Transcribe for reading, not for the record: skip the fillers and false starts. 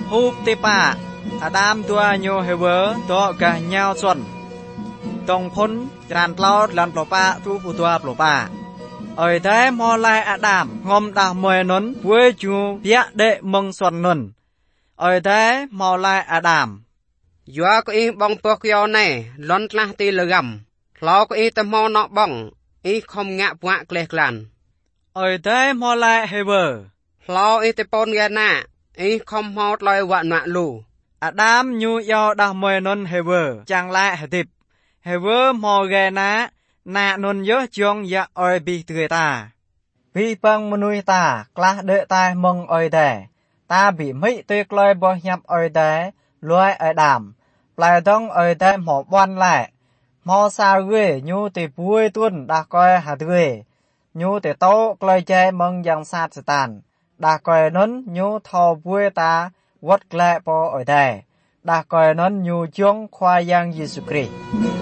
ฮูបទេប៉ាអាដាមតួញូហេវើតកាញ៉ៅសុនតងផុនច្រានក្លោតលានប្លប៉ាទូពូតួប្លប៉ាអើយតែមកឡៃអាដាមងំដាស់មួយនុនពួយជួពាក់ដេមងសុននុនអើយតែមកឡៃអាដាមយ៉ាក៏អ៊ីបងពកយោណែលន់ក្លាស់ទីលកំក្លោក៏អ៊ីតមណបងអ៊ីខំងាក់វាក់ក្លេះក្លានអើយតែមកឡៃហេវើក្លោអ៊ីតពនហ្គេណាអ៊ីខំហោតឡយវ៉ាក់ណាក់លូអាដាមញូយោដាស់មួយនុនហេវើចាំងឡៃហេទីបហេវើមកហ្គេណាណានុនយោជងយ៉ាអើយពីទ្រេតាពីប៉ងមនុយតាក្លាស់ដេតែមងអើយតែតាពីមិទេក្លយបោះញាប់អើយតែលួយអើយដាមផ្លែតងអើយតែមកបន់ឡែមកសាវេញូទេពួយទុនដាស់កយហាទ្រេញូទេតោក្លយចែមងយ៉ាងសាទសតានដាស់កយនុនញូថោពួយតាវត្តក្លែពអើយតែដាស់កយនុនញូជងខ្វាយ៉ាងយេស៊ូគ្រីស្ទ